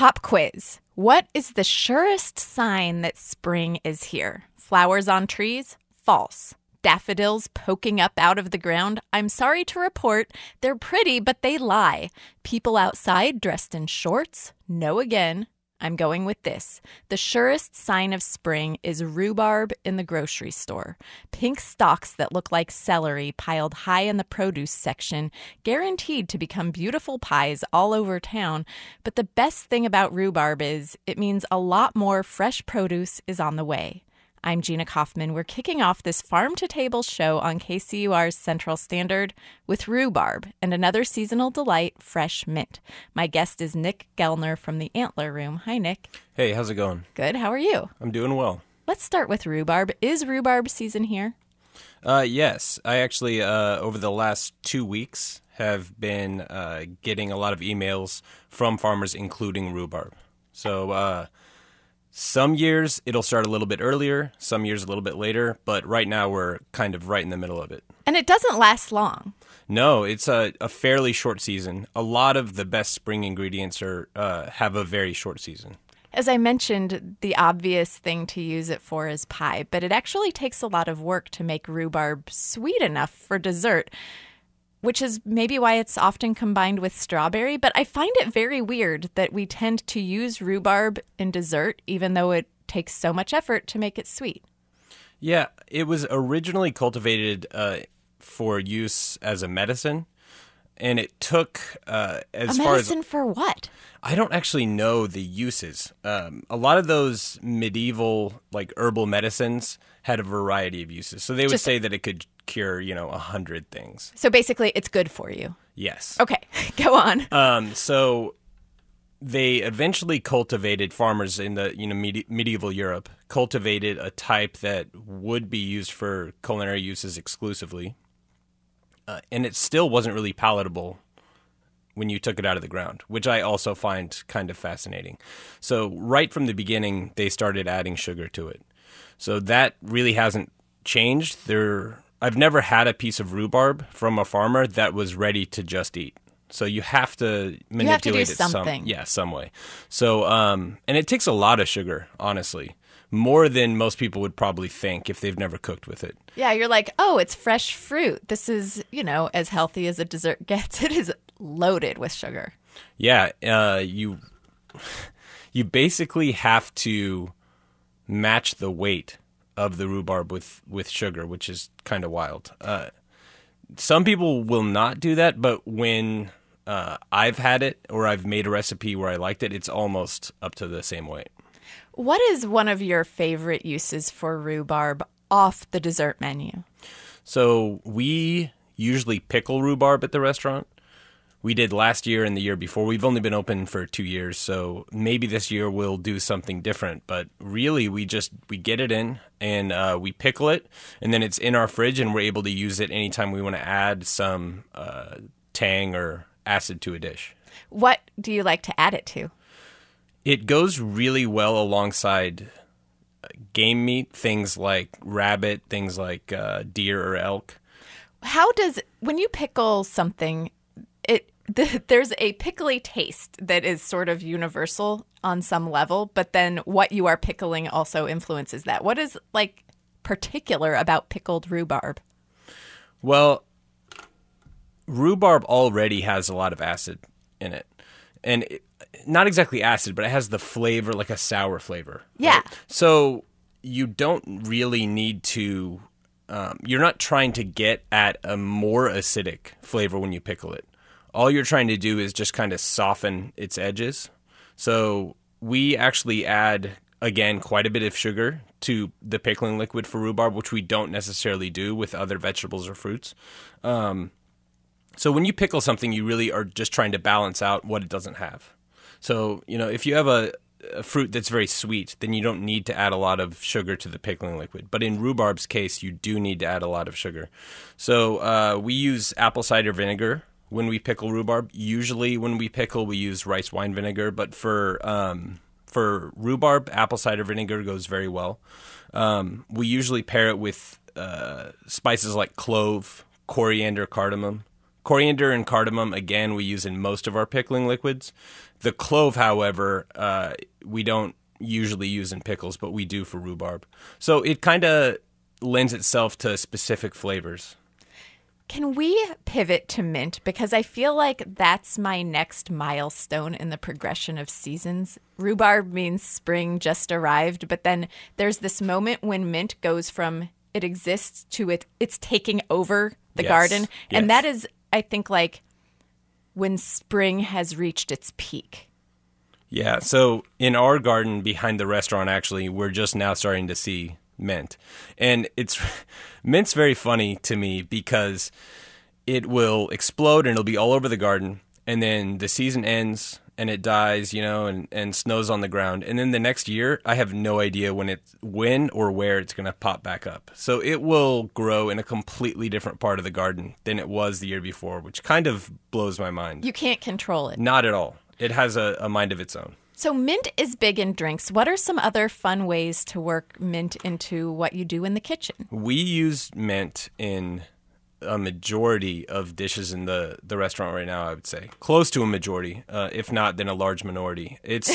Pop quiz. What is the surest sign that spring is here? Flowers on trees? False. Daffodils poking up out of the ground? I'm sorry to report, they're pretty, but they lie. People outside dressed in shorts? No again. I'm going with this. The surest sign of spring is rhubarb in the grocery store. Pink stalks that look like celery piled high in the produce section, guaranteed to become beautiful pies all over town. But the best thing about rhubarb is it means a lot more fresh produce is on the way. I'm Gina Kaufman. We're kicking off this farm-to-table show on KCUR's Central Standard with rhubarb and another seasonal delight, fresh mint. My guest is Nick Gellner from the Antler Room. Hi, Nick. Hey, how's it going? Good. How are you? I'm doing well. Let's start with rhubarb. Is rhubarb season here? Yes. I actually, over the last 2 weeks, have been getting a lot of emails from farmers including rhubarb. So, some years it'll start a little bit earlier, some years a little bit later, but right now we're kind of right in the middle of it. And it doesn't last long. No, it's a fairly short season. A lot of the best spring ingredients have a very short season. As I mentioned, the obvious thing to use it for is pie, but it actually takes a lot of work to make rhubarb sweet enough for dessert, which is maybe why it's often combined with strawberry. But I find it very weird that we tend to use rhubarb in dessert, even though it takes so much effort to make it sweet. Yeah, it was originally cultivated for use as a medicine, and it took as far as... medicine for what? I don't actually know the uses. A lot of those medieval, herbal medicines had a variety of uses. So they would say that it could cure, 100 things. So basically, it's good for you. Yes. Okay, go on. So they eventually cultivated, farmers in the medieval Europe, cultivated a type that would be used for culinary uses exclusively. And it still wasn't really palatable when you took it out of the ground, which I also find kind of fascinating. So right from the beginning, they started adding sugar to it. So that really hasn't changed. I've never had a piece of rhubarb from a farmer that was ready to just eat. So you have to manipulate it some way. So and it takes a lot of sugar, honestly. More than most people would probably think if they've never cooked with it. Yeah, you're like, oh, it's fresh fruit. This is, as healthy as a dessert gets. It is loaded with sugar. Yeah, you basically have to match the weight of the rhubarb with sugar, which is kind of wild. Some people will not do that, but when I've had it or I've made a recipe where I liked it, it's almost up to the same weight. What is one of your favorite uses for rhubarb off the dessert menu? So we usually pickle rhubarb at the restaurant. We did last year and the year before. We've only been open for 2 years, so maybe this year we'll do something different. But really, we get it in and we pickle it, and then it's in our fridge, and we're able to use it anytime we want to add some tang or acid to a dish. What do you like to add it to? It goes really well alongside game meat, things like rabbit, things like deer or elk. When you pickle something, there's a pickly taste that is sort of universal on some level, but then what you are pickling also influences that. What is particular about pickled rhubarb? Well, rhubarb already has a lot of acid in it. And not exactly acid, but it has the flavor, like a sour flavor. Yeah. Right? So you don't really need to, you're not trying to get at a more acidic flavor when you pickle it. All you're trying to do is just kind of soften its edges. So we actually add, again, quite a bit of sugar to the pickling liquid for rhubarb, which we don't necessarily do with other vegetables or fruits. So when you pickle something, you really are just trying to balance out what it doesn't have. So, if you have a fruit that's very sweet, then you don't need to add a lot of sugar to the pickling liquid. But in rhubarb's case, you do need to add a lot of sugar. So we use apple cider vinegar when we pickle rhubarb. Usually when we pickle, we use rice wine vinegar. But for rhubarb, apple cider vinegar goes very well. We usually pair it with spices like clove, coriander, cardamom, Coriander and cardamom, again, we use in most of our pickling liquids. The clove, however, we don't usually use in pickles, but we do for rhubarb. So it kind of lends itself to specific flavors. Can we pivot to mint? Because I feel like that's my next milestone in the progression of seasons. Rhubarb means spring just arrived, but then there's this moment when mint goes from it exists to it's taking over the garden. And that is, I think, like when spring has reached its peak. Yeah, so in our garden behind the restaurant, actually, we're just now starting to see mint. And mint's very funny to me because it will explode and it'll be all over the garden, and then the season ends and it dies, and snows on the ground, and then the next year I have no idea when or where it's going to pop back up. So it will grow in a completely different part of the garden than it was the year before, which kind of blows my mind. You can't control it. Not at all. It has a mind of its own. So mint is big in drinks. What are some other fun ways to work mint into what you do in the kitchen? We use mint in a majority of dishes in the restaurant right now, I would say. Close to a majority, if not, then a large minority. It's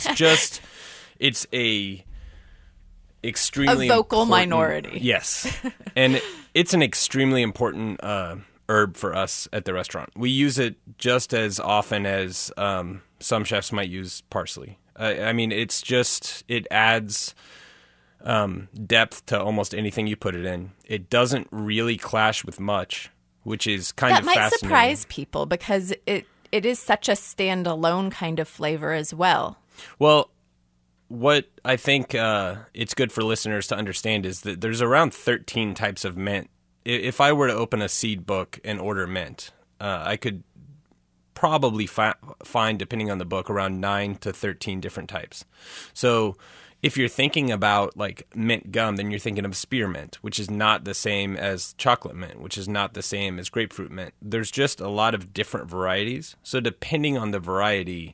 a extremely a vocal minority. Yes. And it's an extremely important herb for us at the restaurant. We use it just as often as some chefs might use parsley. I mean, it adds depth to almost anything you put it in. It doesn't really clash with much, which is kind of fascinating. That might surprise people because it is such a standalone kind of flavor as well. Well, what I think it's good for listeners to understand is that there's around 13 types of mint. If I were to open a seed book and order mint, I could probably find, depending on the book, around 9 to 13 different types. So if you're thinking about like mint gum, then you're thinking of spearmint, which is not the same as chocolate mint, which is not the same as grapefruit mint. There's just a lot of different varieties. So depending on the variety,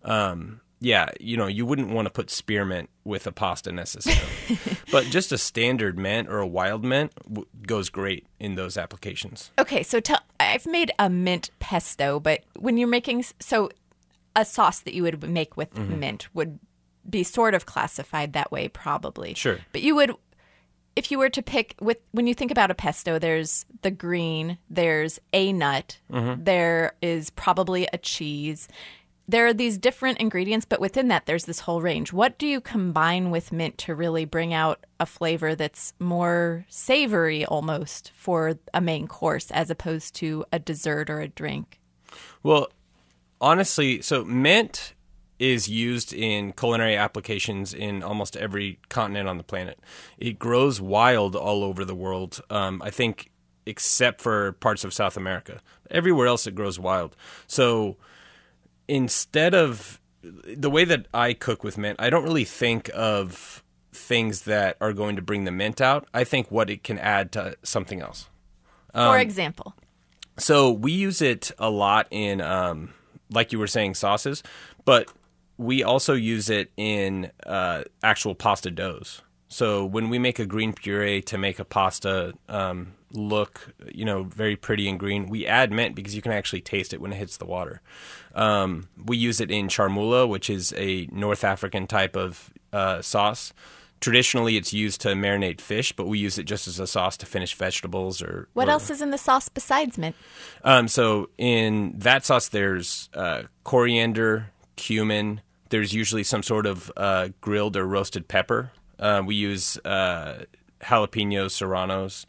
you wouldn't want to put spearmint with a pasta necessarily. But just a standard mint or a wild mint goes great in those applications. Okay, so I've made a mint pesto, but when you're making a sauce that you would make with mint would be sort of classified that way probably. Sure. But you would, if you were to pick, when you think about a pesto, there's the green, there's a nut, there is probably a cheese. There are these different ingredients, but within that, there's this whole range. What do you combine with mint to really bring out a flavor that's more savory almost for a main course as opposed to a dessert or a drink? Well, honestly, so mint is used in culinary applications in almost every continent on the planet. It grows wild all over the world, I think, except for parts of South America. Everywhere else it grows wild. So instead of the way that I cook with mint, I don't really think of things that are going to bring the mint out. I think what it can add to something else. For example? So we use it a lot in, like you were saying, sauces, but we also use it in actual pasta doughs. So when we make a green puree to make a pasta look, very pretty and green, we add mint because you can actually taste it when it hits the water. We use it in charmoula, which is a North African type of sauce. Traditionally, it's used to marinate fish, but we use it just as a sauce to finish vegetables. What else is in the sauce besides mint? So in that sauce, there's coriander, cumin. There's usually some sort of grilled or roasted pepper. We use jalapenos, serranos.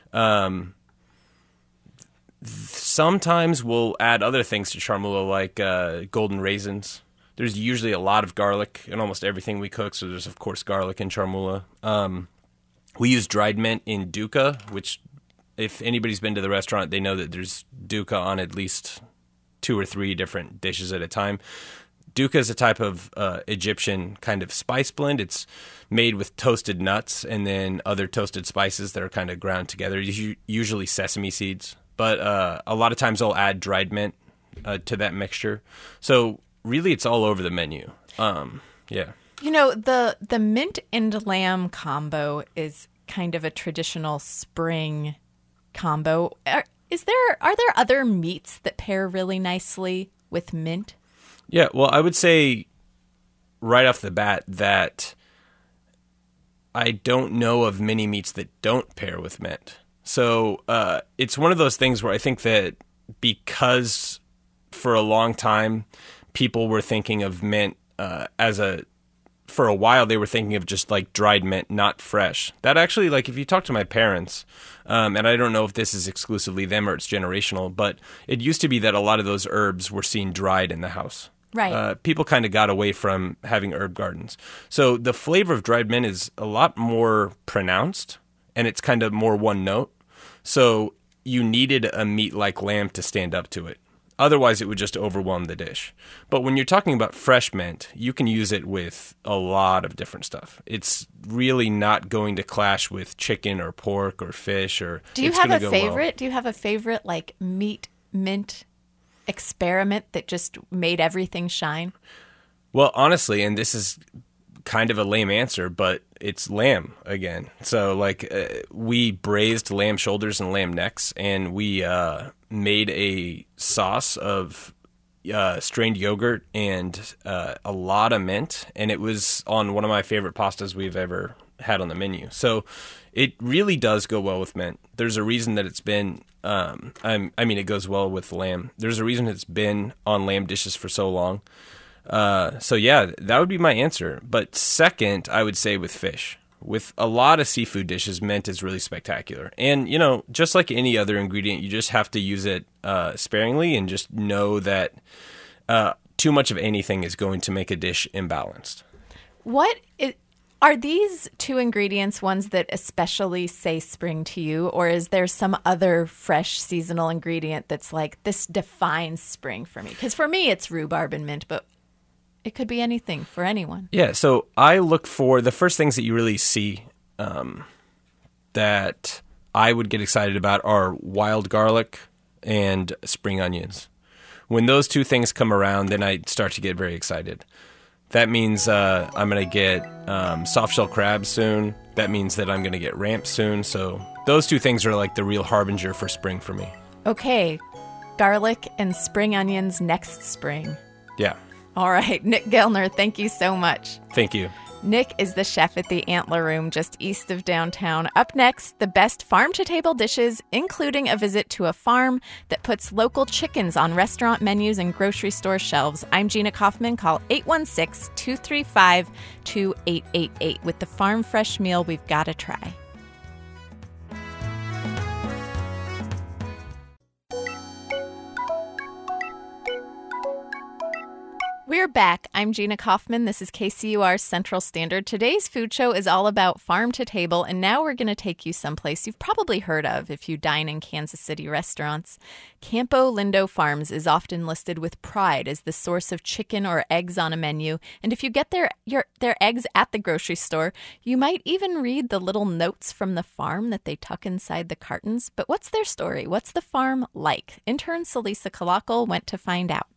Sometimes we'll add other things to charmoula like golden raisins. There's usually a lot of garlic in almost everything we cook, so there's, of course, garlic in charmoula. We use dried mint in dukkha, which if anybody's been to the restaurant, they know that there's dukkha on at least 2 or 3 different dishes at a time. Dukkha is a type of Egyptian kind of spice blend. It's made with toasted nuts and then other toasted spices that are kind of ground together, usually sesame seeds. But a lot of times I'll add dried mint to that mixture. So really it's all over the menu. Yeah. The mint and lamb combo is kind of a traditional spring combo. Are there other meats that pair really nicely with mint? Yeah, well, I would say right off the bat that I don't know of many meats that don't pair with mint. So it's one of those things where I think that because for a long time people were thinking of mint for a while they were thinking of just like dried mint, not fresh. That actually, like if you talk to my parents, and I don't know if this is exclusively them or it's generational, but it used to be that a lot of those herbs were seen dried in the house. Right. People kind of got away from having herb gardens. So the flavor of dried mint is a lot more pronounced, and it's kind of more one note. So you needed a meat like lamb to stand up to it. Otherwise, it would just overwhelm the dish. But when you're talking about fresh mint, you can use it with a lot of different stuff. It's really not going to clash with chicken or pork or fish. Do you have a favorite? Well. Do you have a favorite like meat mint experiment that just made everything shine? Well, honestly, and this is kind of a lame answer, but it's lamb again. So we braised lamb shoulders and lamb necks, and we made a sauce of strained yogurt and a lot of mint, and it was on one of my favorite pastas we've ever had on the menu. So it really does go well with mint. There's a reason that it's been it goes well with lamb. There's a reason it's been on lamb dishes for so long. So yeah, that would be my answer. But second, I would say with fish. With a lot of seafood dishes, mint is really spectacular. And, just like any other ingredient, you just have to use it sparingly and just know that too much of anything is going to make a dish imbalanced. Are these two ingredients ones that especially say spring to you, or is there some other fresh seasonal ingredient that's like, this defines spring for me? Because for me, it's rhubarb and mint, but it could be anything for anyone. Yeah, so I look for the first things that you really see that I would get excited about are wild garlic and spring onions. When those two things come around, then I start to get very excited. That means I'm going to get soft-shell crabs soon. That means that I'm going to get ramps soon. So those two things are like the real harbinger for spring for me. Okay, garlic and spring onions next spring. Yeah. All right, Nick Gellner, thank you so much. Thank you. Nick is the chef at the Antler Room just east of downtown. Up next, the best farm-to-table dishes, including a visit to a farm that puts local chickens on restaurant menus and grocery store shelves. I'm Gina Kaufman. Call 816-235-2888. With the Farm Fresh meal we've got to try. We're back. I'm Gina Kaufman. This is KCUR Central Standard. Today's food show is all about farm to table, and now we're going to take you someplace you've probably heard of if you dine in Kansas City restaurants. Campo Lindo Farms is often listed with pride as the source of chicken or eggs on a menu, and if you get their eggs at the grocery store, you might even read the little notes from the farm that they tuck inside the cartons. But what's their story? What's the farm like? Intern Celisa Kalakal went to find out.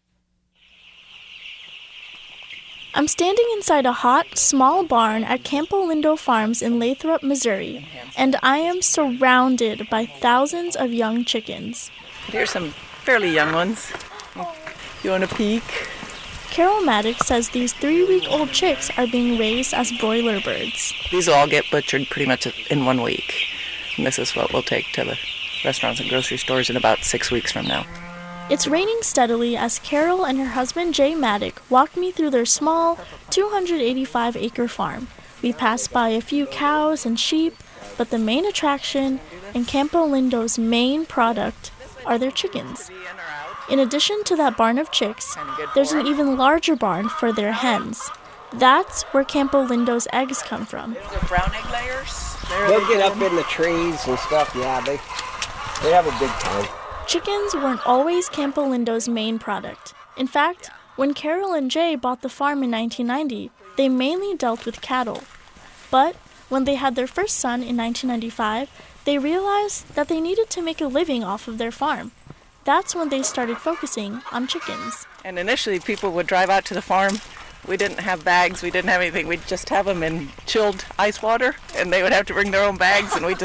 I'm standing inside a hot, small barn at Campo Lindo Farms in Lathrop, Missouri, and I am surrounded by thousands of young chickens. Here's some fairly young ones. You want to peek? Carol Maddox says these 3-week-old chicks are being raised as broiler birds. These will all get butchered pretty much in 1 week. And this is what we'll take to the restaurants and grocery stores in about 6 weeks from now. It's raining steadily as Carol and her husband Jay Maddox walk me through their small 285-acre farm. We pass by a few cows and sheep, but the main attraction and Campo Lindo's main product are their chickens. In addition to that barn of chicks, there's an even larger barn for their hens. That's where Campo Lindo's eggs come from. They're brown egg layers. They'll get up in the trees and stuff, yeah, they have a big time. Chickens weren't always Campo Lindo's main product. In fact, when Carol and Jay bought the farm in 1990, they mainly dealt with cattle. But when they had their first son in 1995, they realized that they needed to make a living off of their farm. That's when they started focusing on chickens. And initially, people would drive out to the farm. We didn't have bags, we didn't have anything. We'd just have them in chilled ice water, and they would have to bring their own bags, and we'd just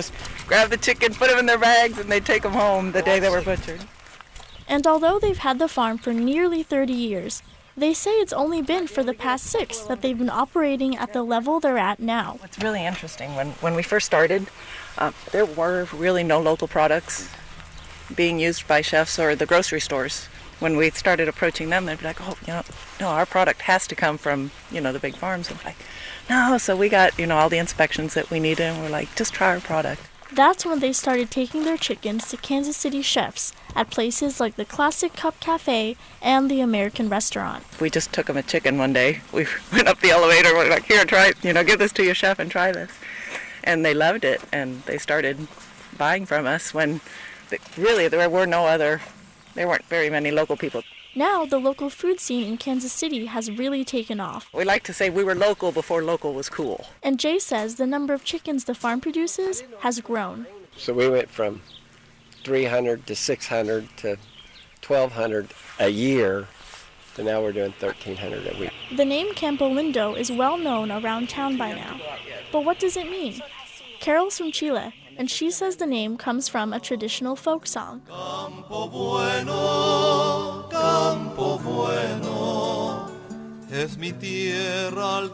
grab the chicken, put them in their bags, and they'd take them home the day they were butchered. And although they've had the farm for nearly 30 years, they say it's only been for the past 6 that they've been operating at the level they're at now. What's really interesting, when we first started, there were really no local products being used by chefs or the grocery stores. When we started approaching them, they'd be like, no, our product has to come from, the big farms. And like, no, so we got, all the inspections that we needed, and we're like, just try our product. That's when they started taking their chickens to Kansas City chefs at places like the Classic Cup Cafe and the American Restaurant. We just took them a chicken one day. We went up the elevator, we're like, here, try it, give this to your chef and try this. And they loved it, and they started buying from us when really there weren't very many local people. Now, the local food scene in Kansas City has really taken off. We like to say we were local before local was cool. And Jay says the number of chickens the farm produces has grown. So we went from 300 to 600 to 1,200 a year, to now we're doing 1,300 a week. The name Campo Lindo is well known around town by now. But what does it mean? Carol's from Chile, and she says the name comes from a traditional folk song. Campo bueno, es mi tierra al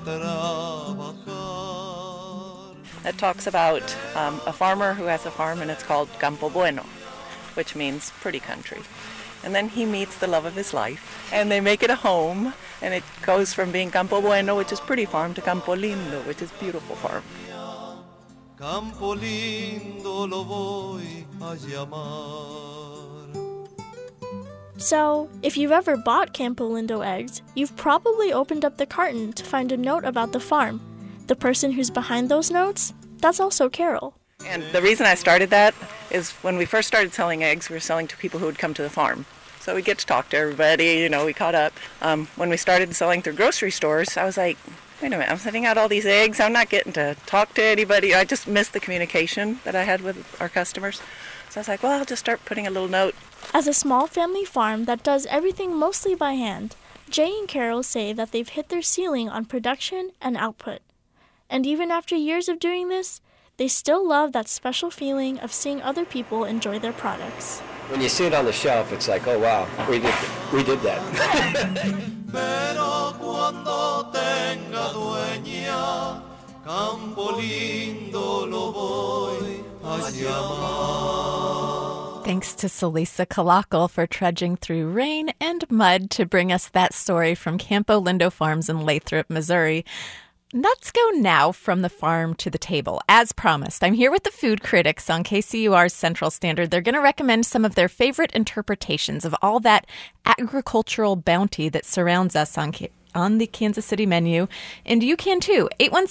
trabajar. That talks about a farmer who has a farm, and it's called Campo Bueno, which means pretty country. And then he meets the love of his life, and they make it a home, and it goes from being Campo Bueno, which is pretty farm, to Campo Lindo, which is beautiful farm. Campo lindo lo voy a llamar. So, if you've ever bought Campo Lindo eggs, you've probably opened up the carton to find a note about the farm. The person who's behind those notes, that's also Carol. And the reason I started that is when we first started selling eggs, we were selling to people who would come to the farm. So we'd get to talk to everybody, we caught up. When we started selling through grocery stores, I was like, wait a minute, I'm sending out all these eggs. I'm not getting to talk to anybody. I just missed the communication that I had with our customers. So I was like, well, I'll just start putting a little note. As a small family farm that does everything mostly by hand, Jay and Carol say that they've hit their ceiling on production and output. And even after years of doing this, they still love that special feeling of seeing other people enjoy their products. When you see it on the shelf, it's like, oh wow, we did that. Pero cuando tenga dueña, Campo lindo lo voy a llamar. Thanks to Celisa Kalakal for trudging through rain and mud to bring us that story from Campo Lindo Farms in Lathrop, Missouri. Let's go now from the farm to the table. As promised, I'm here with the food critics on KCUR's Central Standard. They're going to recommend some of their favorite interpretations of all that agricultural bounty that surrounds us on the Kansas City menu. And you can too.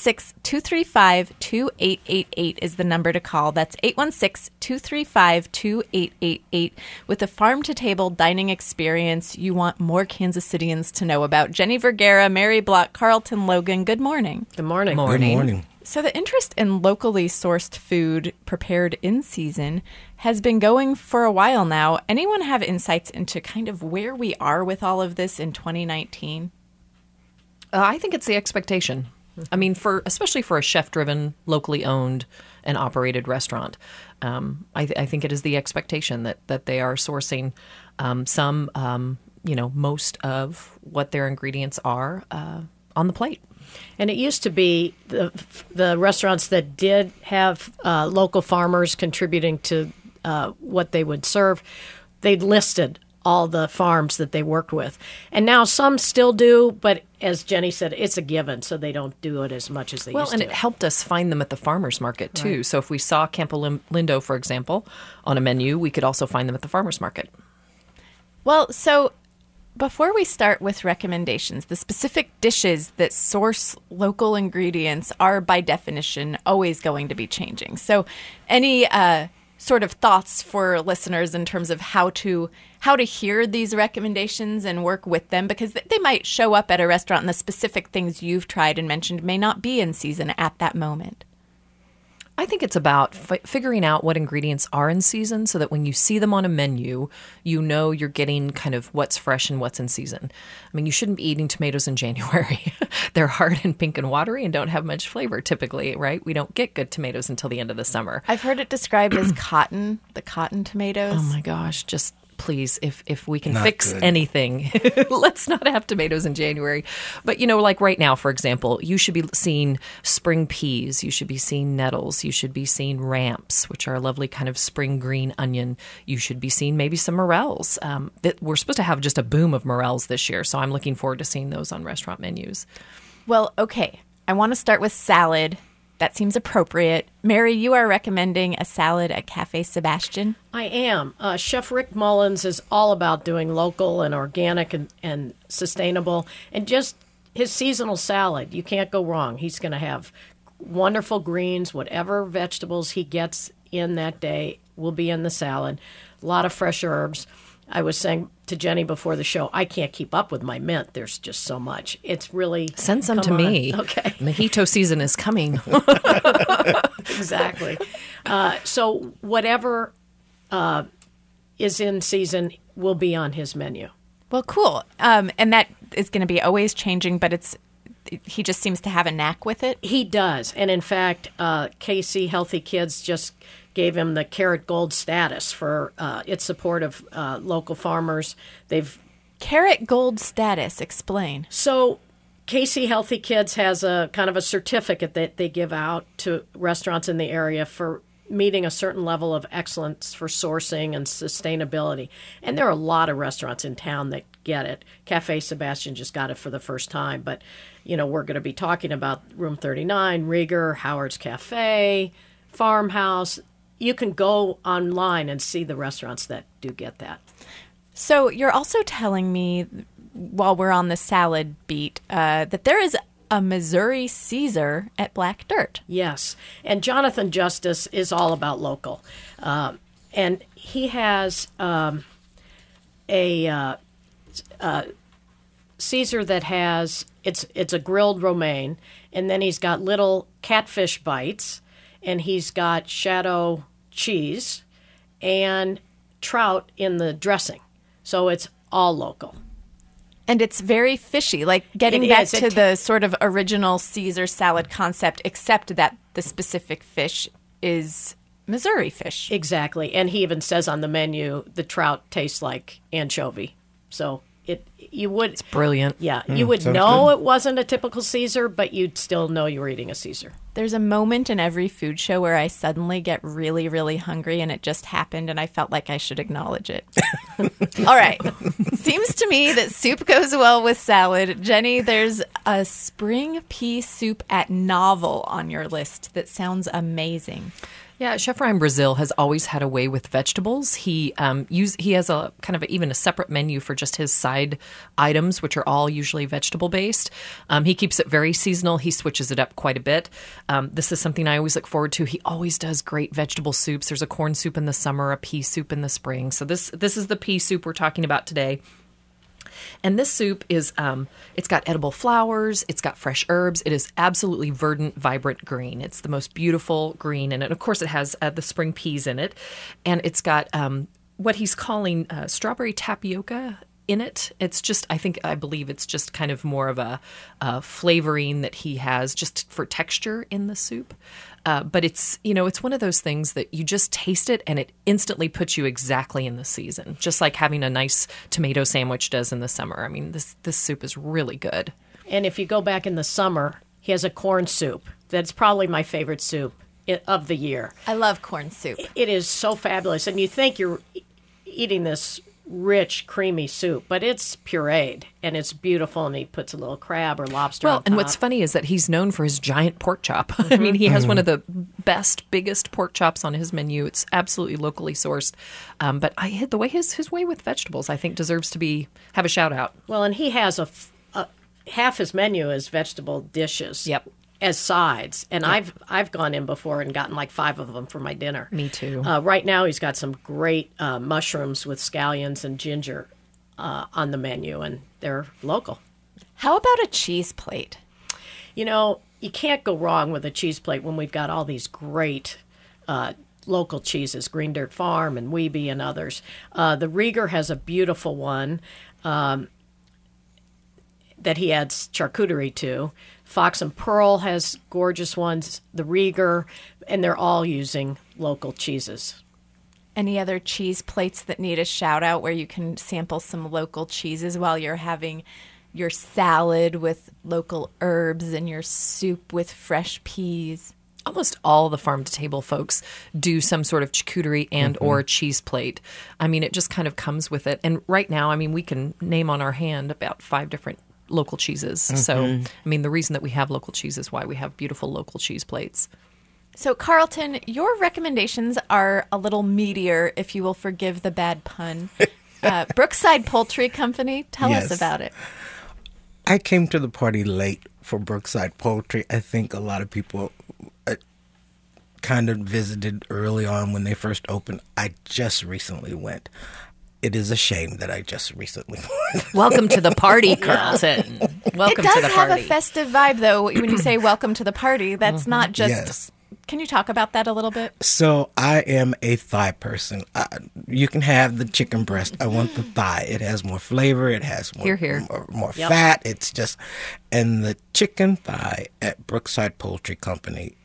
816-235-2888 is the number to call. That's 816-235-2888. With a farm-to-table dining experience you want more Kansas Cityans to know about. Jenny Vergara, Mary Block, Carlton Logan, good morning. Good morning. Good morning. So the interest in locally sourced food prepared in season has been going for a while now. Anyone have insights into kind of where we are with all of this in 2019? I think it's the expectation. I mean, especially for a chef-driven, locally owned and operated restaurant, I think it is the expectation that they are sourcing most of what their ingredients are on the plate. And it used to be the restaurants that did have local farmers contributing to what they would serve, they listed all the farms that they worked with. And now some still do, but as Jenny said, it's a given, so they don't do it as much as they used to. Well, and it helped us find them at the farmer's market, too. Right. So if we saw Campo Lindo, for example, on a menu, we could also find them at the farmer's market. Well, so before we start with recommendations, the specific dishes that source local ingredients are, by definition, always going to be changing. So any sort of thoughts for listeners in terms of how to hear these recommendations and work with them, because they might show up at a restaurant and the specific things you've tried and mentioned may not be in season at that moment. I think it's about figuring out what ingredients are in season so that when you see them on a menu, you know you're getting kind of what's fresh and what's in season. I mean, you shouldn't be eating tomatoes in January. They're hard and pink and watery and don't have much flavor typically, right? We don't get good tomatoes until the end of the summer. I've heard it described as cotton, the cotton tomatoes. Oh my gosh, just please, if we can Not fix good. anything, let's not have tomatoes in January. But, you know, like right now, for example, you should be seeing spring peas. You should be seeing nettles. You should be seeing ramps, which are a lovely kind of spring green onion. You should be seeing maybe some morels. We're supposed to have just a boom of morels this year, so I'm looking forward to seeing those on restaurant menus. Well, okay. I want to start with salad. That seems appropriate. Mary, you are recommending a salad at Cafe Sebastian. I am. Chef Rick Mullins is all about doing local and organic and sustainable. And just his seasonal salad, you can't go wrong. He's going to have wonderful greens. Whatever vegetables he gets in that day will be in the salad. A lot of fresh herbs. I was saying to Jenny before the show, I can't keep up with my mint. There's just so much. It's really... Send some to come on. me. Okay. Mojito season is coming. Exactly. So whatever is in season will be on his menu. Well, cool. And that is going to be always changing, but he just seems to have a knack with it. He does. And in fact, KC Healthy Kids just gave him the Carrot Gold status for its support of local farmers. They've Carrot Gold status, explain. So KC Healthy Kids has a kind of a certificate that they give out to restaurants in the area for meeting a certain level of excellence for sourcing and sustainability. And there are a lot of restaurants in town that get it. Cafe Sebastian just got it for the first time. But, you know, we're going to be talking about Room 39, Rieger, Howard's Cafe, Farmhouse. You can go online and see the restaurants that do get that. So you're also telling me, while we're on the salad beat, that there is a Missouri Caesar at Black Dirt. Yes. And Jonathan Justice is all about local. And he has a Caesar that has, it's a grilled romaine, and then he's got little catfish bites, and he's got shadow cheese and trout in the dressing. So it's all local. And it's very fishy, like getting It back is. to the sort of original Caesar salad concept, except that the specific fish is Missouri fish. Exactly. And he even says on the menu, the trout tastes like anchovy. So you would... Brilliant. Yeah, you would sounds know good. it wasn't a typical Caesar, but you'd still know you were eating a Caesar. There's a moment in every food show where I suddenly get really, really hungry, and it just happened, and I felt like I should acknowledge it. All right. Seems to me that soup goes well with salad. Jenny, there's a spring pea soup at Novel on your list that sounds amazing. Yeah, Chef Ryan Brazil has always had a way with vegetables. He has a kind of even a separate menu for just his side items, which are all usually vegetable based. He keeps it very seasonal. He switches it up quite a bit. This is something I always look forward to. He always does great vegetable soups. There's a corn soup in the summer, a pea soup in the spring. So this is the pea soup we're talking about today. And this soup is, it's got edible flowers, it's got fresh herbs, it is absolutely verdant, vibrant green. It's the most beautiful green, and of course it has the spring peas in it. And it's got what he's calling strawberry tapioca in it. It's just, I believe it's just kind of more of a flavoring that he has just for texture in the soup. But it's, it's one of those things that you just taste it and it instantly puts you exactly in the season, just like having a nice tomato sandwich does in the summer. I mean, this soup is really good. And if you go back in the summer, he has a corn soup. That's probably my favorite soup of the year. I love corn soup. It is so fabulous. And you think you're eating this rich, creamy soup, but it's pureed and it's beautiful. And he puts a little crab or lobster on top. And what's funny is that he's known for his giant pork chop. I mean, he has one of the best, biggest pork chops on his menu. It's absolutely locally sourced. But the way his way with vegetables, I think, deserves to have a shout out. Well, and he has half his menu is vegetable dishes. Yep. As sides, and yep. I've gone in before and gotten like 5 of them for my dinner. Me too. Right now, he's got some great mushrooms with scallions and ginger on the menu, and they're local. How about a cheese plate? You you can't go wrong with a cheese plate when we've got all these great local cheeses, Green Dirt Farm and Weeby and others. The Rieger has a beautiful one that he adds charcuterie to. Fox and Pearl has gorgeous ones, the Rieger, and they're all using local cheeses. Any other cheese plates that need a shout out where you can sample some local cheeses while you're having your salad with local herbs and your soup with fresh peas? Almost all the farm to table folks do some sort of charcuterie and or cheese plate. I mean, it just kind of comes with it. And right now, I mean, we can name on our hand about 5 different local cheeses. So, I mean, the reason that we have local cheese is why we have beautiful local cheese plates. So, Carlton, your recommendations are a little meatier, if you will forgive the bad pun. Brookside Poultry Company, tell us Yes. about it. I came to the party late for Brookside Poultry. I think a lot of people kind of visited early on when they first opened. I just recently went. It is a shame that I just recently went. Welcome to the party, Carlton. Welcome It to does the have party. a festive vibe, though, when you say welcome to the party. That's not just... Yes. Can you talk about that a little bit? So I am a thigh person. You can have the chicken breast. I want the thigh. It has more flavor. It has more, Hear, hear. more fat. It's just, and the chicken thigh at Brookside Poultry Company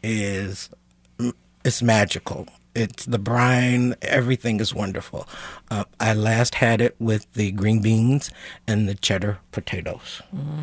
it's magical. It's the brine. Everything is wonderful. I last had it with the green beans and the cheddar potatoes.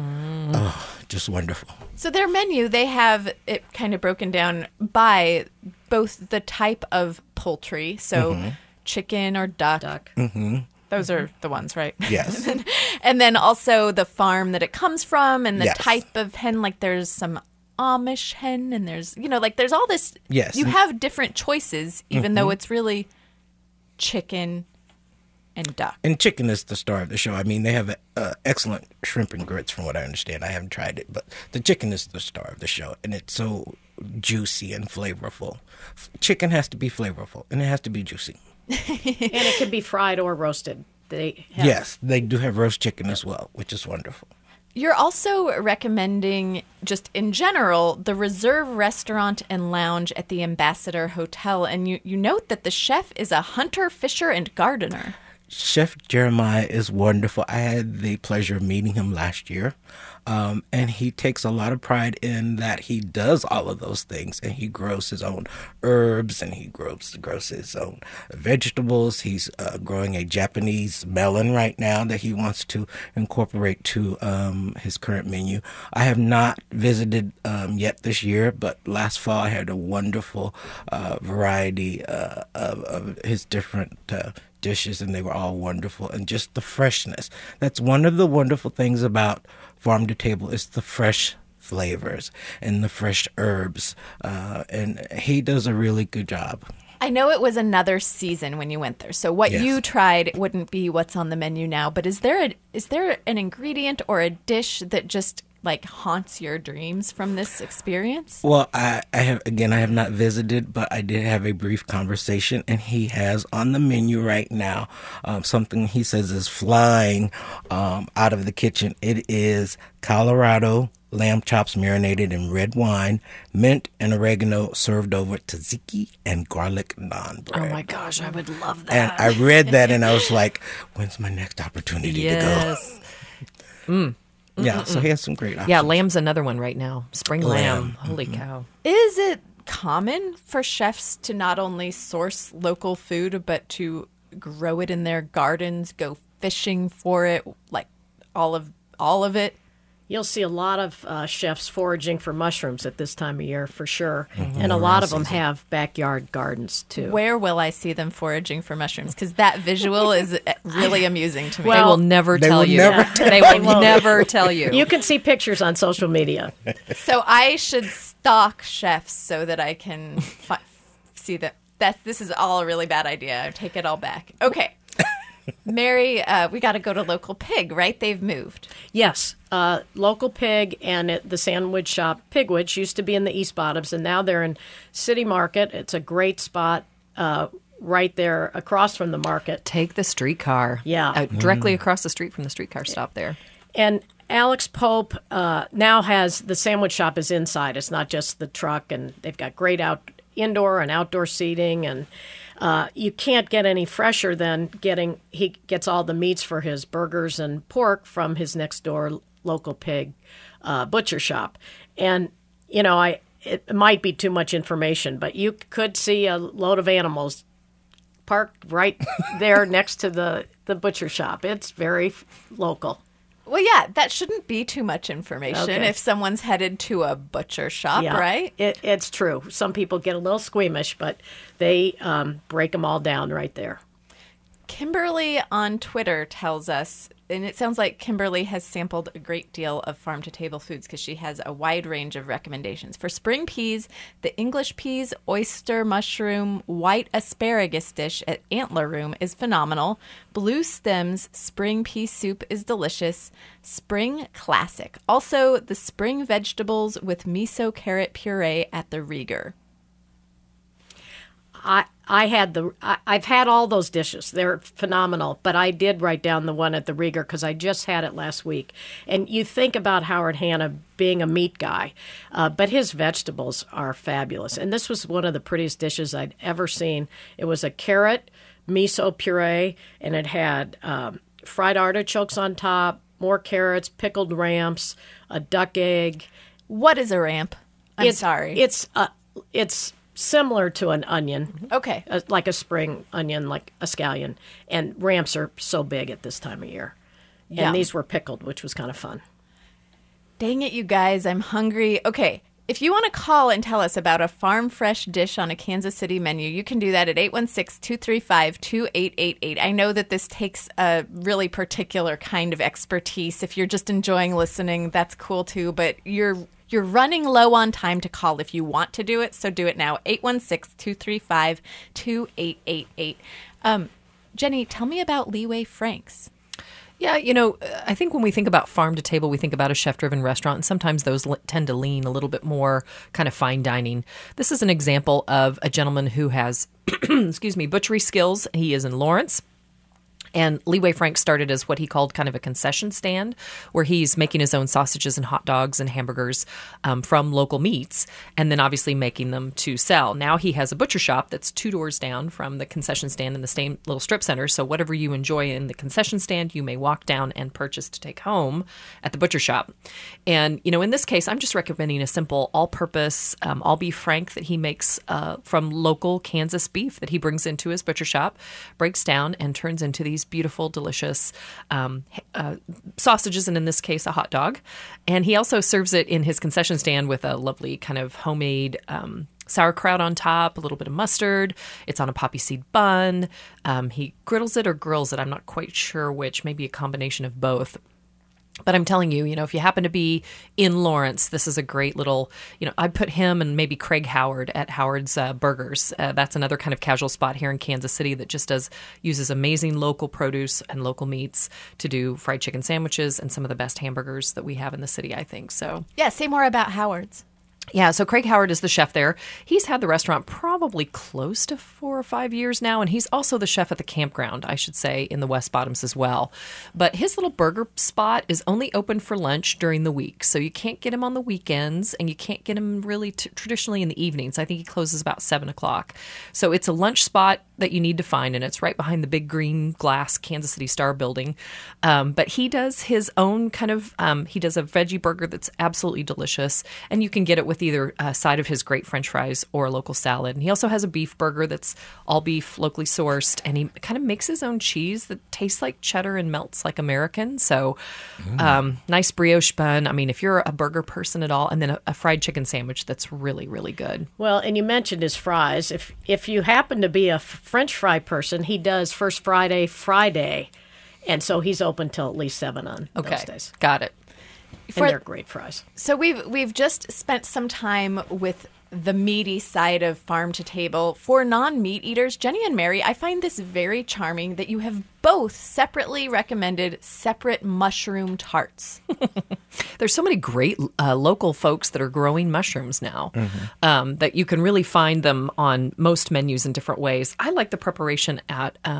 Oh, just wonderful. So their menu, they have it kind of broken down by both the type of poultry, so chicken or duck. Those are the ones, right? Yes. And then also the farm that it comes from and the Yes. type of hen. Like there's some Amish hen and there's, like there's all this. Yes. You have different choices, even though it's really chicken and duck. And chicken is the star of the show. I mean, they have excellent shrimp and grits, from what I understand. I haven't tried it, but the chicken is the star of the show, and it's so juicy and flavorful. Chicken has to be flavorful, and it has to be juicy. And it can be fried or roasted. They have Yes, they do have roast chicken as well, which is wonderful. You're also recommending, just in general, the Reserve Restaurant and Lounge at the Ambassador Hotel. And you note that the chef is a hunter, fisher, and gardener. Chef Jeremiah is wonderful. I had the pleasure of meeting him last year. And he takes a lot of pride in that he does all of those things, and he grows his own herbs, and he grows his own vegetables. He's growing a Japanese melon right now that he wants to incorporate to his current menu. I have not visited yet this year, but last fall I had a wonderful variety of his different dishes, and they were all wonderful, and just the freshness. That's one of the wonderful things about farm to table, is the fresh flavors and the fresh herbs, and he does a really good job. I know it was another season when you went there, so what Yes. you tried wouldn't be what's on the menu now. But is there an ingredient or a dish that just like haunts your dreams from this experience? Well, I have not visited, but I did have a brief conversation, and he has on the menu right now something he says is flying out of the kitchen. It is Colorado lamb chops marinated in red wine, mint and oregano, served over tzatziki and garlic naan bread. Oh my gosh, I would love that. And I read that, and I was like, when's my next opportunity to Yes. go? Yeah, so he has some great options. Yeah, lamb's another one right now. Spring lamb. Lamb. Holy cow. Is it common for chefs to not only source local food, but to grow it in their gardens, go fishing for it, like all of it? You'll see a lot of chefs foraging for mushrooms at this time of year, for sure. And a lot of them have backyard gardens, too. Where will I see them foraging for mushrooms? Because that visual is really amusing to me. They will never tell you. They will never tell you. You can see pictures on social media. So I should stalk chefs so that I can see that this is all a really bad idea. I take it all back. Okay. Mary, we got to go to Local Pig, right? They've moved. Yes, Local Pig and the sandwich shop Pigwich used to be in the East Bottoms, and now they're in City Market. It's a great spot right there across from the market. Take the streetcar. Yeah. Directly across the street from the streetcar stop there. And Alex Pope now has the sandwich shop is inside. It's not just the truck, and they've got great indoor and outdoor seating, and you can't get any fresher than he gets all the meats for his burgers and pork from his next door local pig butcher shop. And, it might be too much information, but you could see a load of animals parked right there next to the butcher shop. It's very local. Well, yeah, that shouldn't be too much information Okay. if someone's headed to a butcher shop, right? It's true. Some people get a little squeamish, but they break them all down right there. Kimberly on Twitter tells us, and it sounds like Kimberly has sampled a great deal of farm-to-table foods because she has a wide range of recommendations. For spring peas, the English peas, oyster mushroom, white asparagus dish at Antler Room is phenomenal. Blue Stems spring pea soup is delicious. Spring classic. Also, the spring vegetables with miso carrot puree at the Rieger. I've had all those dishes. They're phenomenal, but I did write down the one at the Rieger because I just had it last week. And you think about Howard Hanna being a meat guy, but his vegetables are fabulous. And this was one of the prettiest dishes I'd ever seen. It was a carrot miso puree, and it had fried artichokes on top, more carrots, pickled ramps, a duck egg. What is a ramp? I'm sorry. It's similar to an onion. Okay. Like a spring onion, like a scallion. And ramps are so big at this time of year. And Yum. these were pickled, which was kind of fun. Dang it, you guys. I'm hungry. Okay. If you want to call and tell us about a farm fresh dish on a Kansas City menu, you can do that at 816-235-2888. I know that this takes a really particular kind of expertise. If you're just enjoying listening, that's cool too. But you're running low on time to call if you want to do it, so do it now. 816-235-2888. Jenny, tell me about Leeway Franks. Yeah, I think when we think about farm to table, we think about a chef-driven restaurant, and sometimes those tend to lean a little bit more kind of fine dining. This is an example of a gentleman who has, butchery skills. He is in Lawrence. And Leeway Frank started as what he called kind of a concession stand, where he's making his own sausages and hot dogs and hamburgers from local meats, and then obviously making them to sell. Now he has a butcher shop that's 2 doors down from the concession stand in the same little strip center. So whatever you enjoy in the concession stand, you may walk down and purchase to take home at the butcher shop. And, in this case, I'm just recommending a simple all-purpose, all-beef Frank that he makes from local Kansas beef that he brings into his butcher shop, breaks down, and turns into these beautiful, delicious sausages, and in this case, a hot dog. And he also serves it in his concession stand with a lovely kind of homemade sauerkraut on top, a little bit of mustard. It's on a poppy seed bun. He griddles it or grills it. I'm not quite sure which, maybe a combination of both. But I'm telling you, if you happen to be in Lawrence, this is a great little, I'd put him and maybe Craig Howard at Howard's Burgers. That's another kind of casual spot here in Kansas City that just uses amazing local produce and local meats to do fried chicken sandwiches and some of the best hamburgers that we have in the city, I think. So, Yeah, say more about Howard's. Yeah, so Craig Howard is the chef there. He's had the restaurant probably close to 4 or 5 years now, and he's also the chef at the campground, I should say, in the West Bottoms as well. But his little burger spot is only open for lunch during the week, so you can't get him on the weekends, and you can't get him really traditionally in the evenings. I think he closes about 7 o'clock. So it's a lunch spot that you need to find, and it's right behind the big green glass Kansas City Star building. But he does his own kind of, he does a veggie burger that's absolutely delicious, and you can get it with either a side of his great French fries or a local salad. And he also has a beef burger that's all beef, locally sourced, and he kind of makes his own cheese that tastes like cheddar and melts like American. So nice brioche bun. I mean, if you're a burger person at all, and then a fried chicken sandwich that's really, really good. Well, and you mentioned his fries. If you happen to be a French fry person, he does First Friday, and so he's open till at least 7 on those days. Got it. And they're great fries. So we've just spent some time with the meaty side of farm to table. For non-meat eaters, Jenny and Mary, I find this very charming that you have both separately recommended separate mushroom tarts. There's so many great local folks that are growing mushrooms now that you can really find them on most menus in different ways. I like the preparation at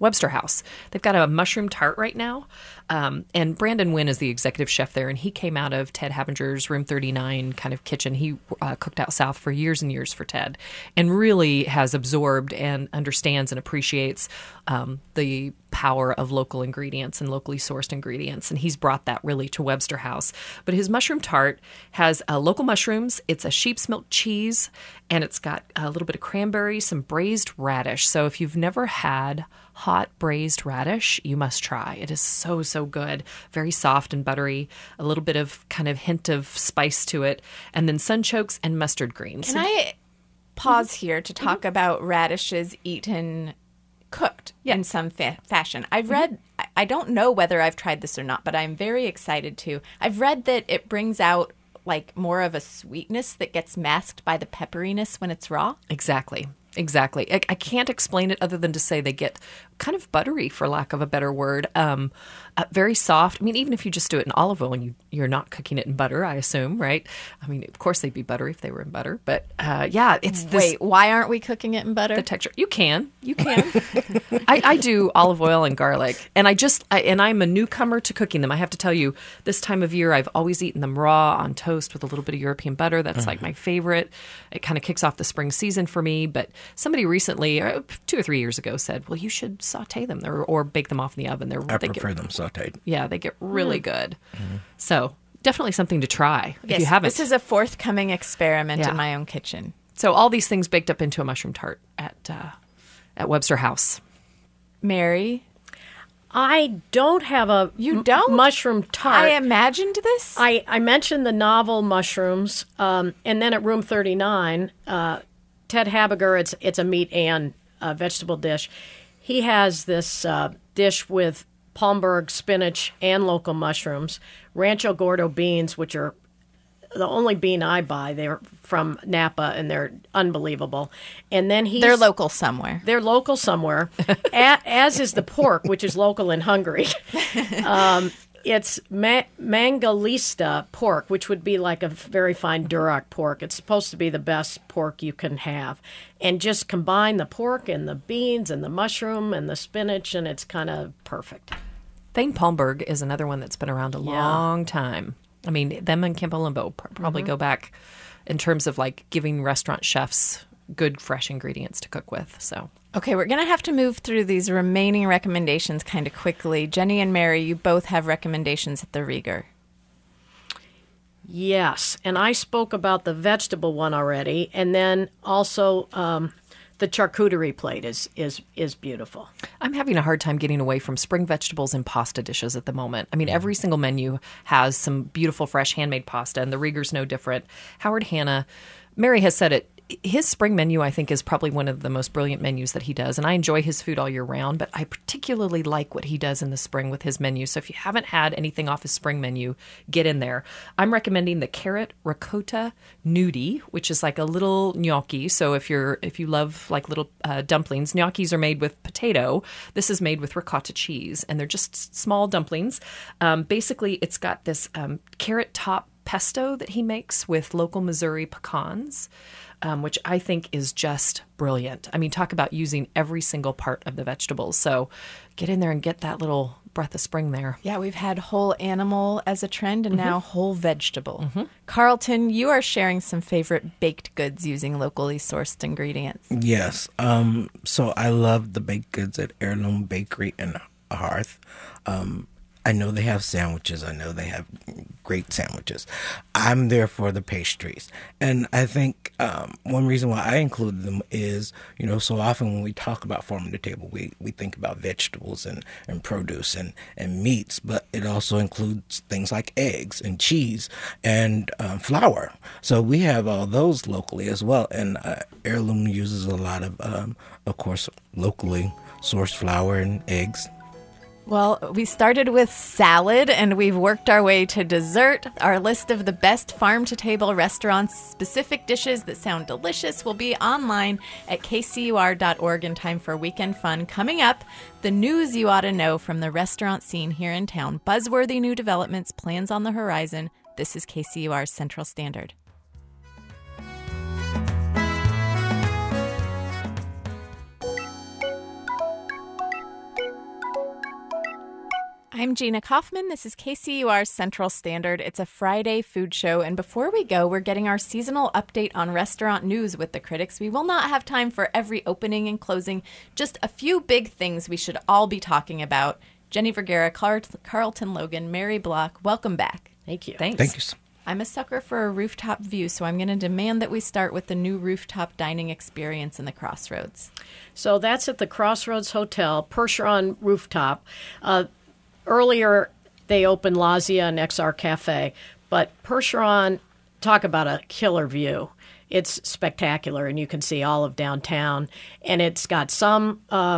Webster House. They've got a mushroom tart right now. And Brandon Wynn is the executive chef there, and he came out of Ted Havinger's Room 39 kind of kitchen. He cooked out south for years and years for Ted, and really has absorbed and understands and appreciates the power of local ingredients and locally sourced ingredients. And he's brought that really to Webster House. But his mushroom tart has local mushrooms. It's a sheep's milk cheese, and it's got a little bit of cranberry, some braised radish. So if you've never had hot braised radish, you must try. It is so, so good. Very soft and buttery, a little bit of kind of hint of spice to it, and then sunchokes and mustard greens. Can I pause here to talk about radishes eaten cooked in some fashion? I've read, I don't know whether I've tried this or not, but I'm very excited to. I've read that it brings out like more of a sweetness that gets masked by the pepperiness when it's raw. Exactly. I can't explain it other than to say they get kind of buttery, for lack of a better word. Very soft. I mean, even if you just do it in olive oil and you're not cooking it in butter, I assume, right? I mean, of course they'd be buttery if they were in butter, but it's this. Wait, why aren't we cooking it in butter? The texture. You can. I do olive oil and garlic, and I'm a newcomer to cooking them. I have to tell you, this time of year, I've always eaten them raw on toast with a little bit of European butter. That's like my favorite. It kind of kicks off the spring season for me, but somebody recently, 2 or 3 years ago, said, well, you should saute them or bake them off in the oven. I prefer them sauteed. Yeah, they get really good. So definitely something to try if you haven't. This is a forthcoming experiment in my own kitchen. So all these things baked up into a mushroom tart at Webster House. Mary? I don't have a mushroom tart. I imagined this. I mentioned the novel mushrooms, and then at Room 39, Ted Habiger, it's a meat and vegetable dish. He has this dish with Palmberg spinach and local mushrooms, Rancho Gordo beans, which are the only bean I buy. They're from Napa, and they're unbelievable. And then they're local somewhere. They're local somewhere, as is the pork, which is local in Hungary. It's Mangalista pork, which would be like a very fine Duroc pork. It's supposed to be the best pork you can have. And just combine the pork and the beans and the mushroom and the spinach, and it's kind of perfect. Thane Palmberg is another one that's been around a long time. I mean, them and Campo Limbo probably go back in terms of like giving restaurant chefs good, fresh ingredients to cook with. So. Okay, we're going to have to move through these remaining recommendations kind of quickly. Jenny and Mary, you both have recommendations at the Rieger. Yes, and I spoke about the vegetable one already, and then also the charcuterie plate is beautiful. I'm having a hard time getting away from spring vegetables and pasta dishes at the moment. I mean, every single menu has some beautiful, fresh, handmade pasta, and the Rieger's no different. Howard Hanna, Mary has said it. His spring menu, I think, is probably one of the most brilliant menus that he does. And I enjoy his food all year round, but I particularly like what he does in the spring with his menu. So if you haven't had anything off his spring menu, get in there. I'm recommending the carrot ricotta nudie, which is like a little gnocchi. So if you love like little dumplings, gnocchis are made with potato. This is made with ricotta cheese, and they're just small dumplings. Basically, it's got this carrot top pesto that he makes with local Missouri pecans. Which I think is just brilliant. I mean, talk about using every single part of the vegetables. So get in there and get that little breath of spring there. Yeah, we've had whole animal as a trend and now whole vegetable. Carlton, you are sharing some favorite baked goods using locally sourced ingredients. Yes. So I love the baked goods at Heirloom Bakery and Hearth. I know they have sandwiches. I know they have great sandwiches. I'm there for the pastries. And I think one reason why I included them is, so often when we talk about farm to table, we think about vegetables and produce and meats, but it also includes things like eggs and cheese and flour. So we have all those locally as well. And Heirloom uses a lot of course, locally sourced flour and eggs. Well, we started with salad and we've worked our way to dessert. Our list of the best farm-to-table restaurants, specific dishes that sound delicious will be online at kcur.org in time for weekend fun. Coming up, the news you ought to know from the restaurant scene here in town. Buzzworthy new developments, plans on the horizon. This is KCUR's Central Standard. I'm Gina Kaufman. This is KCUR Central Standard. It's a Friday food show, and before we go, we're getting our seasonal update on restaurant news with the critics. We will not have time for every opening and closing, just a few big things we should all be talking about. Jenny Vergara, Carlton Logan, Mary Block, welcome back. Thank you. Thanks. Thank you. I'm a sucker for a rooftop view, so I'm going to demand that we start with the new rooftop dining experience in the Crossroads. So that's at the Crossroads Hotel, Percheron Rooftop. Earlier, they opened Lazia and XR Cafe, but Percheron, talk about a killer view. It's spectacular, and you can see all of downtown. And it's got some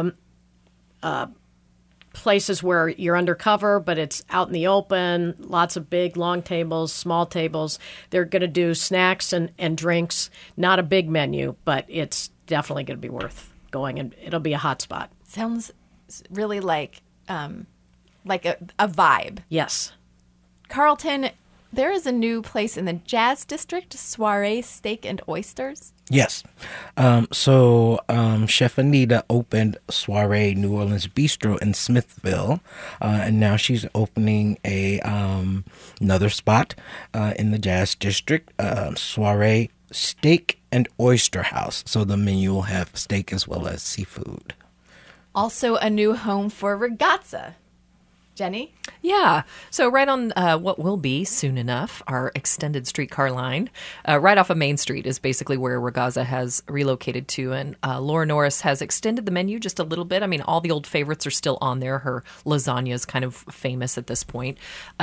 places where you're undercover, but it's out in the open, lots of big, long tables, small tables. They're going to do snacks and drinks. Not a big menu, but it's definitely going to be worth going, and it'll be a hot spot. Sounds really like a vibe. Yes. Carlton, there is a new place in the Jazz District, Soiree Steak and Oysters. Yes. So Chef Anita opened Soiree New Orleans Bistro in Smithville, and now she's opening another spot in the Jazz District, Soiree Steak and Oyster House. So the menu will have steak as well as seafood. Also a new home for Ragazza. Jenny? Yeah. So right on what will be soon enough our extended streetcar line, right off of Main Street is basically where Ragazza has relocated to. And Laura Norris has extended the menu just a little bit. I mean, all the old favorites are still on there. Her lasagna is kind of famous at this point.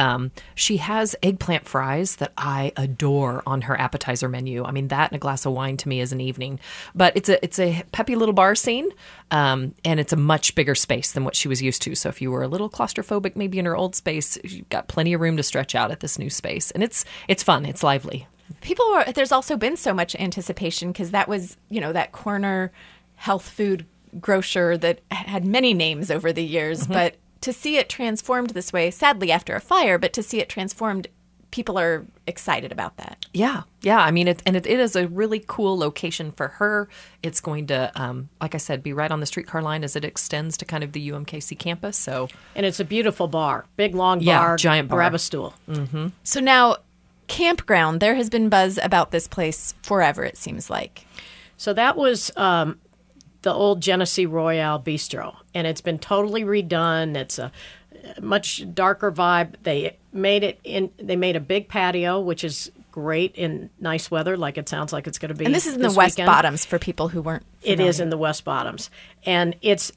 She has eggplant fries that I adore on her appetizer menu. I mean, that and a glass of wine to me is an evening. But it's a peppy little bar scene, and it's a much bigger space than what she was used to. So if you were a little claustrophobic maybe in her old space, you've got plenty of room to stretch out at this new space. And it's fun. It's lively. There's also been so much anticipation because that was, that corner health food grocer that had many names over the years. Mm-hmm. But to see it transformed this way, sadly after a fire, but to see it transformed, people are excited about that. Yeah. I mean, it is a really cool location for her. It's going to, like I said, be right on the streetcar line as it extends to kind of the UMKC campus. So, and it's a beautiful bar, big long bar, giant bar. Grab a stool. Mm-hmm. So now, campground. There has been buzz about this place forever. It seems like. So that was the old Genesee Royale Bistro, and it's been totally redone. It's a much darker vibe. They made a big patio, which is great in nice weather, like it sounds like it's going to be. And this is in the West Bottoms for people who weren't familiar. It is in the West Bottoms. And it's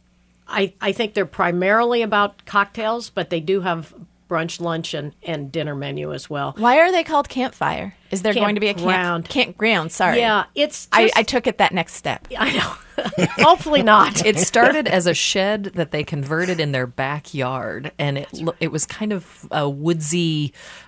I think they're primarily about cocktails, but they do have brunch, lunch, and dinner menu as well. Why are they called Campfire? Is there going to be a campground? Sorry. Yeah, it's I took it that next step. I know. Hopefully not. It started as a shed that they converted in their backyard, and it was kind of a woodsy,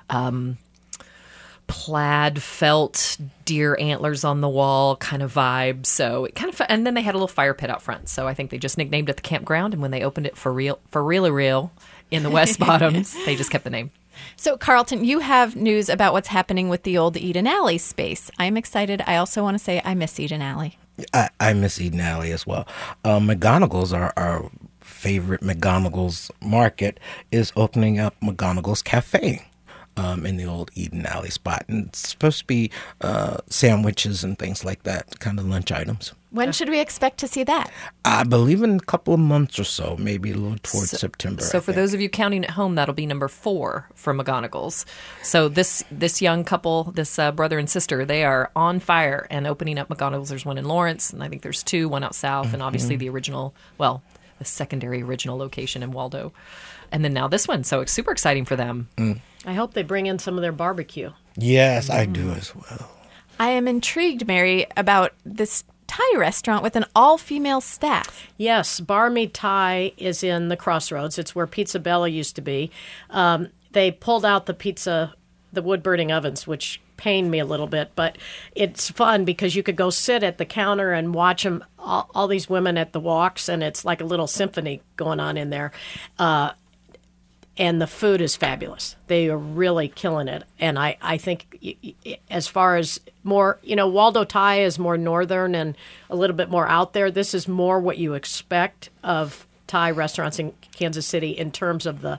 plaid felt deer antlers on the wall kind of vibe. So it kind of, and then they had a little fire pit out front. So I think they just nicknamed it the campground, and when they opened it for real in the West Bottoms, they just kept the name. So, Carlton, you have news about what's happening with the old Eden Alley space. I'm excited. I also want to say I miss Eden Alley. I miss Eden Alley as well. McGonagall's, our favorite McGonagall's market, is opening up McGonagall's Cafe in the old Eden Alley spot. And it's supposed to be sandwiches and things like that, kind of lunch items. When should we expect to see that? I believe in a couple of months or so, maybe a little towards September. So for those of you counting at home, that'll be number 4 for McGonagall's. So this young couple, this brother and sister, they are on fire and opening up McGonagall's. There's one in Lawrence, and I think there's 2, one out south, and obviously the secondary original location in Waldo. And then now this one. So it's super exciting for them. Mm. I hope they bring in some of their barbecue. Yes, I do as well. I am intrigued, Mary, about this Thai restaurant with an all-female staff. Yes, Bar Me Thai is in the Crossroads. It's where Pizza Bella used to be. They pulled out the wood-burning ovens, which pained me a little bit, but it's fun because you could go sit at the counter and watch them, all these women at the walks, and it's like a little symphony going on in there. And the food is fabulous. They are really killing it. And I think as far as more, Waldo Thai is more northern and a little bit more out there. This is more what you expect of Thai restaurants in Kansas City in terms of the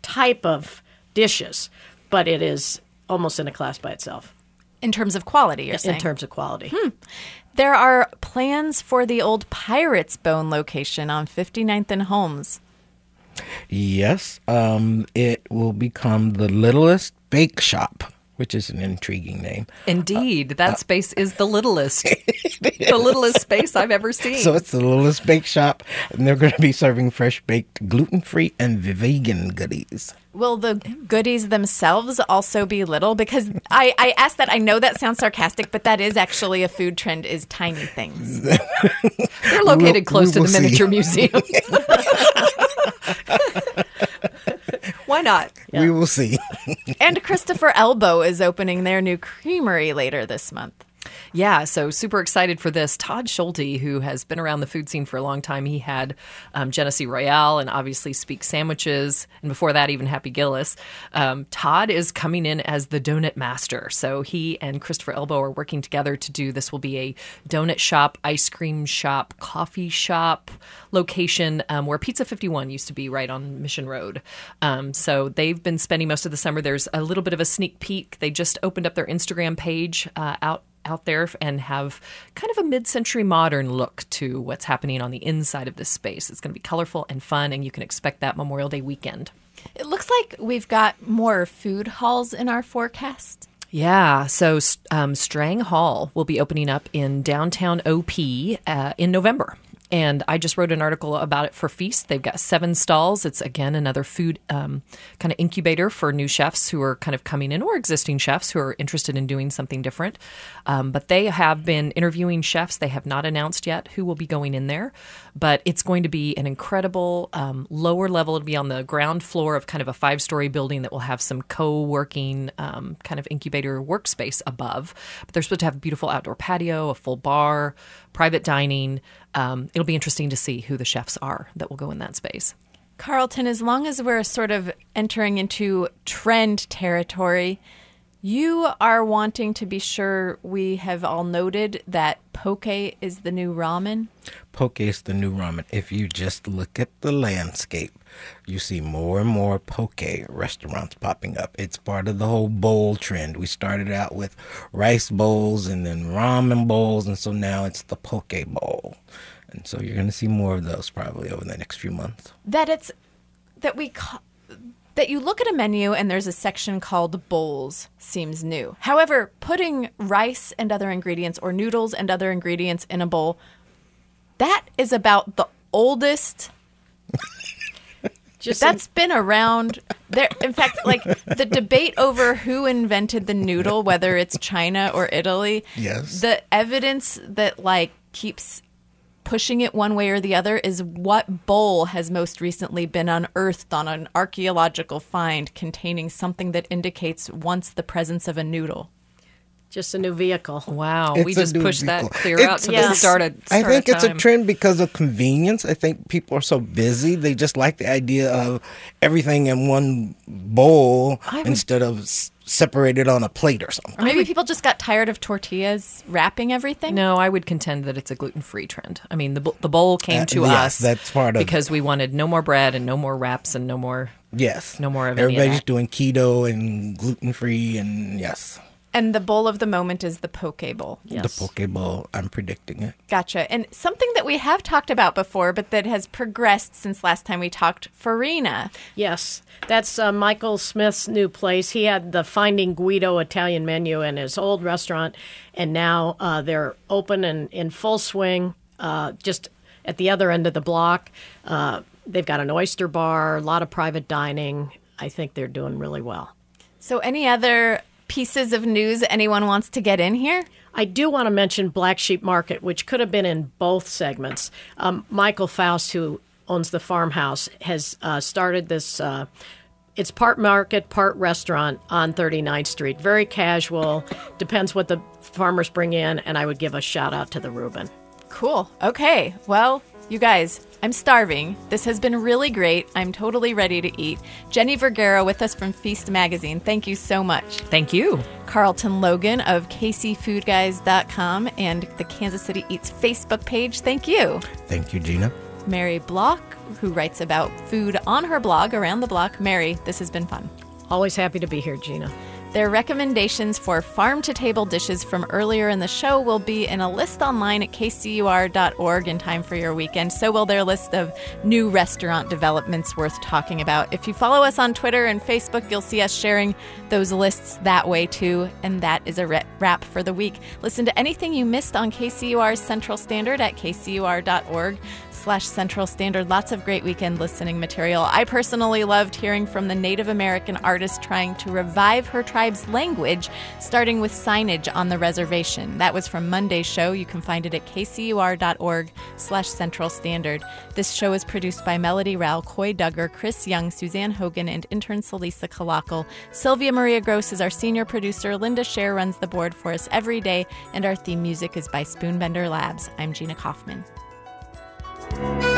type of dishes, but it is almost in a class by itself. In terms of quality, you're saying? In terms of quality. There are plans for the old Pirates Bone location on 59th and Holmes. Yes, it will become the Littlest Bake Shop, which is an intriguing name. Indeed, that space is the littlest. The littlest space I've ever seen. So it's the Littlest Bake Shop, and they're going to be serving fresh baked, gluten-free, and vegan goodies. Will the goodies themselves also be little? Because I asked that. I know that sounds sarcastic, but that is actually a food trend, is tiny things. They're located close to the miniature museum. Why not? Yeah. We will see. And Christopher Elbow is opening their new creamery later this month. Yeah, so super excited for this. Todd Schulte, who has been around the food scene for a long time, he had Genesee Royale and obviously Speak Sandwiches, and before that, even Happy Gillis. Todd is coming in as the donut master. So he and Christopher Elbow are working together to do this. Will be a donut shop, ice cream shop, coffee shop location where Pizza 51 used to be, right on Mission Road. So they've been spending most of the summer. There's a little bit of a sneak peek. They just opened up their Instagram page out there and have kind of a mid-century modern look to what's happening on the inside of this space. It's going to be colorful and fun, and you can expect that Memorial Day weekend. It looks like we've got more food halls in our forecast. Yeah, so Strang Hall will be opening up in downtown OP in November. And I just wrote an article about it for Feast. They've got 7 stalls. It's, again, another food kind of incubator for new chefs who are kind of coming in, or existing chefs who are interested in doing something different. But they have been interviewing chefs. They have not announced yet who will be going in there. But it's going to be an incredible lower level. It'll be on the ground floor of kind of a 5-story building that will have some co-working kind of incubator workspace above. But they're supposed to have a beautiful outdoor patio, a full bar, private dining. It'll be interesting to see who the chefs are that will go in that space. Carlton, as long as we're sort of entering into trend territory, you are wanting to be sure we have all noted that poke is the new ramen. Poke is the new ramen. If you just look at the landscape, you see more and more poke restaurants popping up. It's part of the whole bowl trend. We started out with rice bowls and then ramen bowls, and so now it's the poke bowl. And so you're going to see more of those probably over the next few months. That you look at a menu and there's a section called bowls seems new. However, putting rice and other ingredients or noodles and other ingredients in a bowl, that is about the oldest. That's been around there. In fact, like the debate over who invented the noodle, whether it's China or Italy. Yes. The evidence that keeps pushing it one way or the other is what bowl has most recently been unearthed on an archaeological find containing something that indicates once the presence of a noodle. Just a new vehicle. Wow. It's we just pushed vehicle. that clear out to the start of I think it's a time. trend because of convenience. I think people are so busy. They just like the idea of everything in one bowl instead of separated on a plate or something. Or maybe people just got tired of tortillas wrapping everything? No, I would contend that it's a gluten-free trend. I mean, the bowl came to yes, us that's part of because we wanted no more bread and no more wraps and no more yes, no more of everybody's any of that. doing keto and gluten-free and yes. And the bowl of the moment is the poke bowl. Yes. The poke bowl, I'm predicting it. Gotcha. And something that we have talked about before, but that has progressed since last time we talked, Farina. Yes, that's Michael Smith's new place. He had the Finding Guido Italian menu in his old restaurant, and now they're open and in full swing just at the other end of the block. They've got an oyster bar, a lot of private dining. I think they're doing really well. So any other pieces of news anyone wants to get in here? I do want to mention Black Sheep Market, which could have been in both segments. Michael Faust, who owns the farmhouse, has started this. It's part market, part restaurant on 39th Street. Very casual. Depends what the farmers bring in, and I would give a shout out to the Reuben. Cool. Okay. Well, you guys, I'm starving. This has been really great. I'm totally ready to eat. Jenny Vergara with us from Feast Magazine. Thank you so much. Thank you. Carlton Logan of KCFoodGuys.com and the Kansas City Eats Facebook page. Thank you. Thank you, Gina. Mary Block, who writes about food on her blog, Around the Block. Mary, this has been fun. Always happy to be here, Gina. Their recommendations for farm-to-table dishes from earlier in the show will be in a list online at kcur.org in time for your weekend. So will their list of new restaurant developments worth talking about. If you follow us on Twitter and Facebook, you'll see us sharing those lists that way too. And that is a wrap for the week. Listen to anything you missed on KCUR's Central Standard at kcur.org/Central Standard. Lots of great weekend listening material. I personally loved hearing from the Native American artist trying to revive her tribe's language, starting with signage on the reservation. That was from Monday's show. You can find it at kcur.org/Central Standard. This show is produced by Melody Rowell, Coy Duggar, Chris Young, Suzanne Hogan, and intern Celisa Kalakal. Sylvia Maria Gross is our senior producer. Linda Scher runs the board for us every day, and our theme music is by Spoonbender Labs. I'm Gina Kaufman.